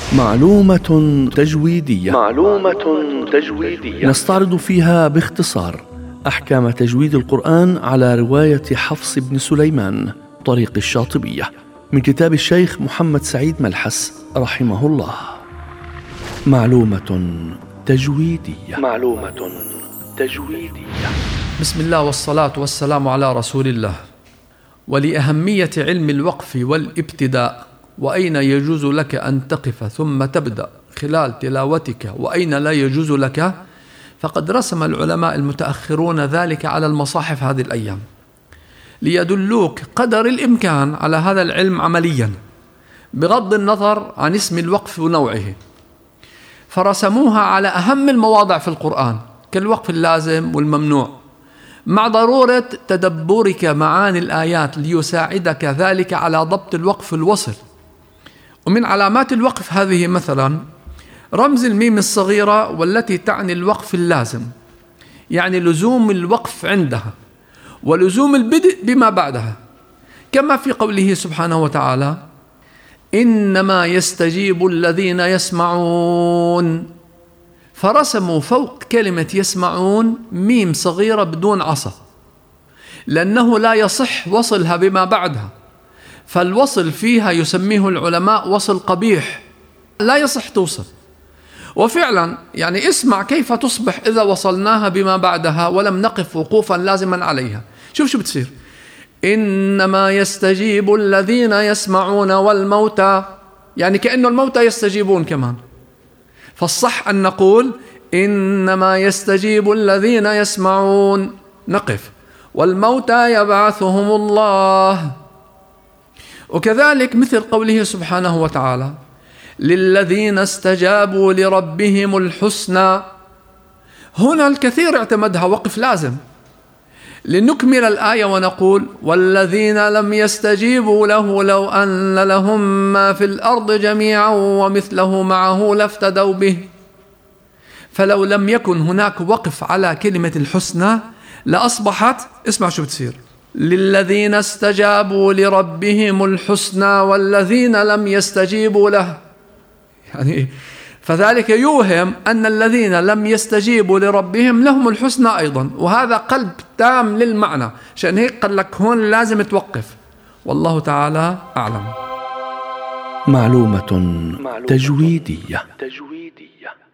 معلومة تجويدية نستعرض فيها باختصار أحكام تجويد القرآن على رواية حفص بن سليمان طريق الشاطبية من كتاب الشيخ محمد سعيد ملحس رحمه الله. معلومة تجويدية. بسم الله والصلاة والسلام على رسول الله. ولأهمية علم الوقف والابتداء وأين يجوز لك أن تقف ثم تبدأ خلال تلاوتك وأين لا يجوز لك، فقد رسم العلماء المتأخرون ذلك على المصاحف هذه الأيام ليدلوك قدر الإمكان على هذا العلم عمليا بغض النظر عن اسم الوقف ونوعه، فرسموها على أهم المواضع في القرآن كالوقف اللازم والممنوع، مع ضرورة تدبرك معاني الآيات ليساعدك ذلك على ضبط الوقف الوصل. ومن علامات الوقف هذه مثلا رمز الميم الصغيرة والتي تعني الوقف اللازم، يعني لزوم الوقف عندها ولزوم البدء بما بعدها، كما في قوله سبحانه وتعالى: إنما يستجيب الذين يسمعون، فرسموا فوق كلمة يسمعون ميم صغيرة بدون عصا، لأنه لا يصح وصلها بما بعدها، فالوصل فيها يسميه العلماء وصل قبيح، لا يصح توصل. وفعلا يعني اسمع كيف تصبح إذا وصلناها بما بعدها ولم نقف وقوفا لازما عليها. شوف شو بتصير: إنما يستجيب الذين يسمعون والموتى، يعني كأنه الموتى يستجيبون كمان، فالصح أن نقول إنما يستجيب الذين يسمعون، نقف، والموتى يبعثهم الله. وكذلك مثل قوله سبحانه وتعالى: للذين استجابوا لربهم الحسنى، هنا الكثير اعتمدها وقف لازم. لنكمل الآية ونقول: والذين لم يستجيبوا له لو أن لهم ما في الأرض جميعا ومثله معه لافتدوا به. فلو لم يكن هناك وقف على كلمة الحسنى لأصبحت، اسمع شو بتصير: للذين استجابوا لربهم الحسنى والذين لم يستجيبوا له، يعني فذلك يوهم أن الذين لم يستجيبوا لربهم لهم الحسنى أيضا، وهذا قلب تام للمعنى، عشان هيك قال لك هون لازم توقف. والله تعالى أعلم. معلومة تجويدية.